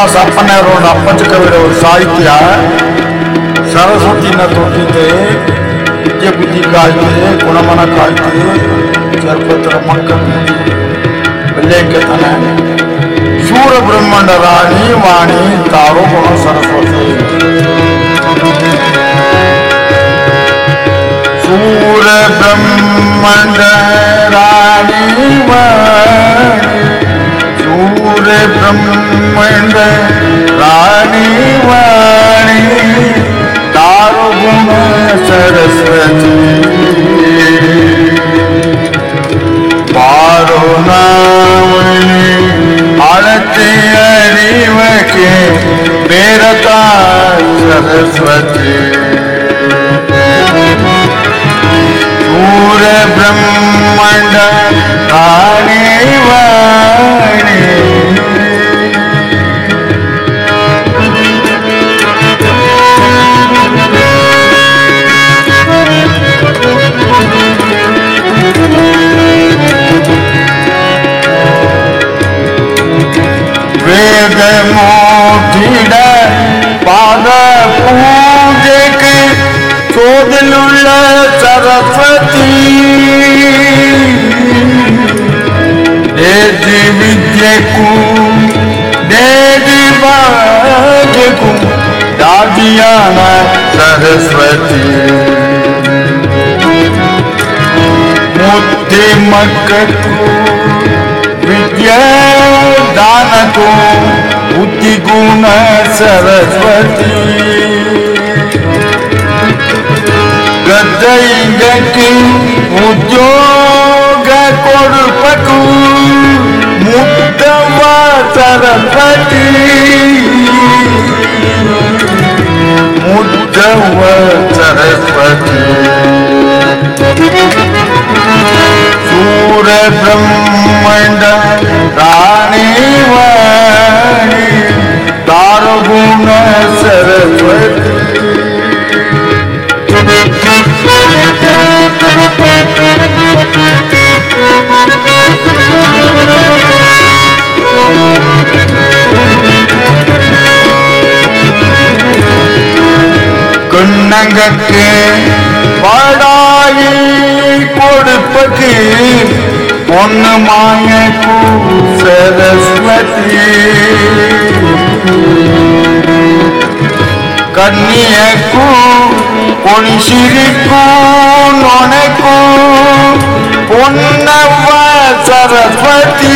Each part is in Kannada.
ಶ್ರೀನಿವಾಸ ಅಪ್ಪಣ್ಣವರ ಅಪ್ಪಚ್ಚ ಕವಿರವರ ಸಾಹಿತ್ಯ ಸರಸ್ವತಿನ ತೊಟ್ಟಿದೆ, ವಿದ್ಯೆ ಬುದ್ಧಿ ಕಾಯ್ದೆ, ಗುಣಮನ ಕಾಯ್ದೆ, ಚರ್ಪತ್ರ ಮಕ್ಕಳು ಬೆಲ್ಲೆಂಕೆತನ ಶೂರ ಬ್ರಹ್ಮಾಂಡ ರಾಣಿ ವಾಣಿ ತಾರೋ ಗುಣ ಸರಸ್ವತಿ. ಶೂರ ಬ್ರಹ್ಮಾಂಡ ರಾಣಿ ವಾಣಿ, ಶೂರ ಬ್ರಹ್ಮಾಂಡ ರಾಣಿ ವಾಣಿ ತಾರೋ ಗುಣ ಸರಸ್ವತಿ. ಬಾರೋ ನಾವಣಿ ಅಳತೆ ಅರಿವಕ್ಕೆ ಬೇರತಾ ಸರಸ್ವತಿ. ಸೂರ್ಯ ಬ್ರಹ್ಮಾಂಡ ರಾಣಿ ವಾಣಿ. ವೇದ ಮೋಟಿಡ ಪಾದ ಪೂಜೆಗೆ ಸೋದಲುಳ್ಳ ಸರಸ್ವತಿ. ದೇಜಿ ವಿದ್ಯೆಗೂ ದೇಜಿ ಭಾಗ್ಯಕ್ಕೂ ದಾದಿಯಾನ ಸರಸ್ವತಿ. ಮುದ್ದೆ ಮಕ್ಕಳು ವಿದ್ಯಾ ದಾನಕ್ಕೂ ಬುದ್ಧಿಗುಣ ಸರಸ್ವತಿ. ಗದ್ದೈಗಕ್ಕೆ ಉದ್ಯೋಗ ಕೊಡುಪಕ್ಕೂ ಮುದ್ದವ ಸರಸ್ವತಿ. ಮುದ್ದವ ಸರಸ್ವತಿ. ಸೂರ ಬ್ರಹ್ಮಾಂಡ ರಾಣಿ ವಾಣಿ ತಾರೋ ಗುಣ ಸರಸ್ವತಿ. ಕಣ್ಣಂಗಕ್ಕೆ ಪಡಾಯಿ ಕೊಡುಪಕ್ಕೆ பொண்ணு மாயக்கூ சரஸ்வதி. கன்னியக்கூ பொன்சிரிக்கூ நொனைக்கூ பொன்னவ சரஸ்வதி.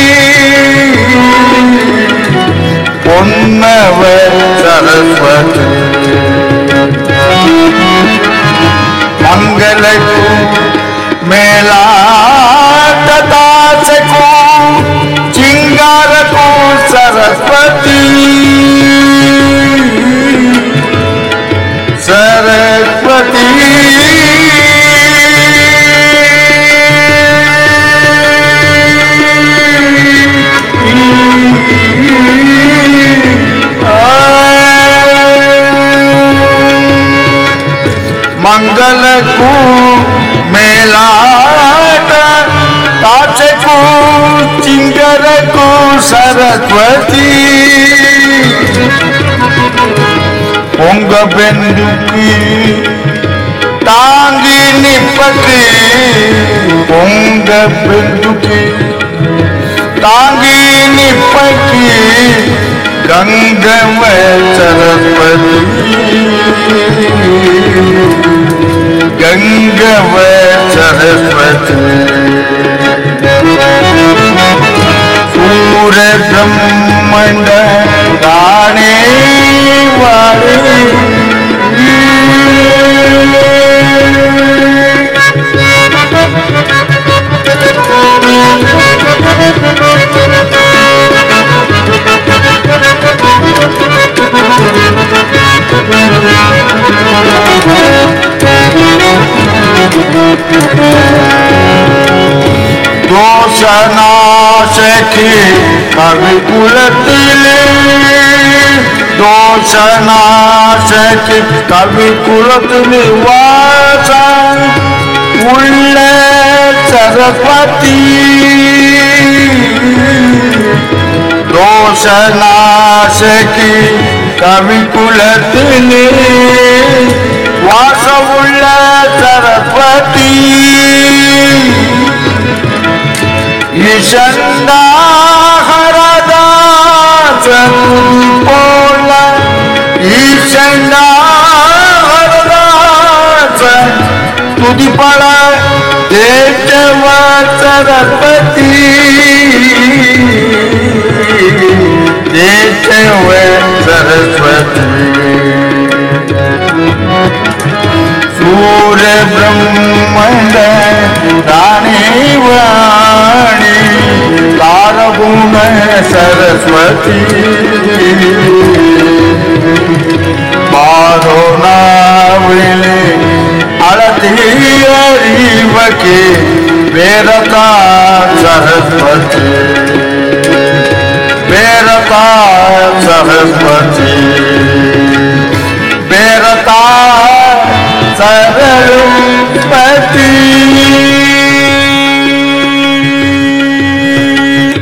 பொன்னவ சரஸ்வதி. ಮಂಗಲಕ್ಕೂ ಮೇಲಾಟದಾಸೆಗೂ ಚಿಂಗಾರಕ್ಕೂ ಸರಸ್ವತಿ. ಸರಸ್ವತಿ. ಮಂಗಲಕ್ಕೂ ಮೇಲಾಟ ತಾಚೆಗೂ ಚಿಂಗರಕ್ಕೂ ಸರಸ್ವತಿ. பொங்க பெண்டுக்கு தாங்கி நிப்பக்கு, பொங்க பெண்டுக்கு தாங்கி நிப்பக்கு ಗಂಗವ ಸರಸ್ವತಿ. ಗಂಗವ ಸರಸ್ವತಿ. ಸೂರ್ಯ ಬ್ರಹ್ಮಾಂಡ ರಾಣಿ ವಾಣಿ. ദോഷനാശകി കവികുലത്തിലെ, ദോഷനാശകി കവികുലത്തിലെ വാസ ഉള്ള സരസ്വതി. ദോഷനാശ சகி கவிக்குலத்திலே வாசமுள்ள சரஸ்வதி ஈசண்டாஹரதாசன் போல ஈசண்டாஹரதாசன் துதிப்பட தேவ சரஸ்வதி தேவ சரஸ்வதி சூரிய பிரம்மண்ட தானே வாணி தாரகுண சரஸ்வತಿ ಬಾರೋ ನಾವಿಲೆ ಅಳತಿ ಅರಿವಕ್ಕೆ ಬೇರತಾ ಸರಸ್ವತಿ ಬೇರತಾ ಸರಸ್ವತಿ